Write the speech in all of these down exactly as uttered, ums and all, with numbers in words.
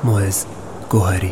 معز گوهری.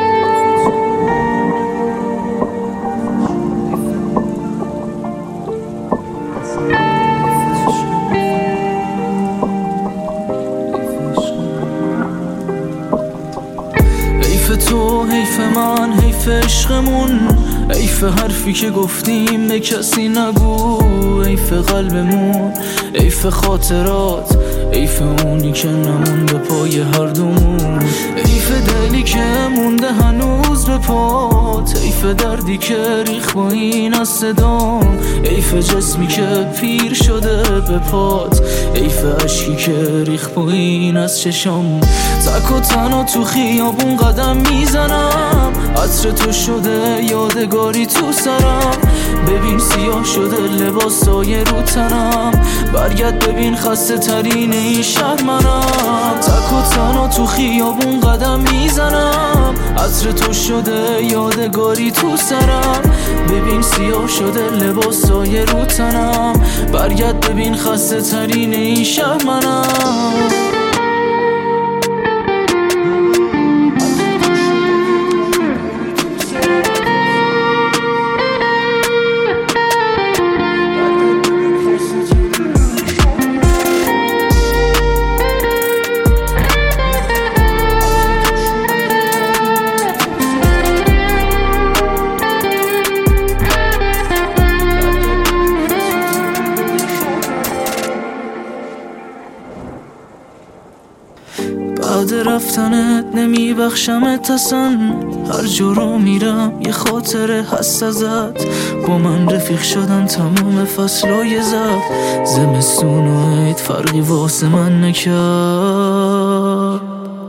حیف تو، حیف من، حیف عشقمون، حیف حرفی که گفتیم به کسی نگو، حیف قلبمون، حیف خاطرات، حیف اونی که نمونده پای هر دومون، حیف دلی که مونده هنوز به پات، حیف دردی که ریخ با این از صدام، حیف جسمی که پیر شده به پات، حیف عشقی که ریخ با این از چشام. تک و تنها تو خیابون قدم میزنم، عطر تو شده یادگاری تو سرم، ببین سیاه شده لباسای رو تنم، برگرد ببین خسته ترین این شهر منم. تک و تنها تو خیابون قدم میزنم، عطر تو شده یادگاری تو سرم، ببین سیاه شده لباسای رو تنم، برگرد ببین خسته ترین این شهر منم. بعد رفتنت نمیبخشمت اصلا، هر جا رو میرم یه خاطره هست ازت، با من رفیق شدن تمام فصلای زب، زمستون و عید فرقی واسه من نکرد.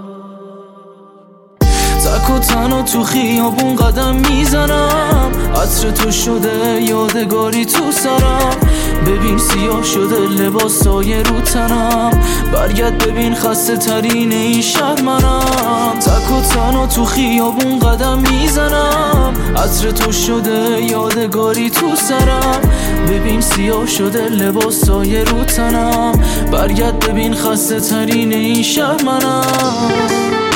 تک و تنها تو خیابون قدم میزنم، عطر تو شده یادگاری تو سرم، ببین سیاه شده لباسای رو تنم، برگرد ببین خسته ترین این شهر منم. تک و تنها تو خیابون قدم میزنم، عطر تو شده یادگاری تو سرم، ببین سیاه شده لباسای رو تنم، برگرد ببین خسته ترین این شهر منم.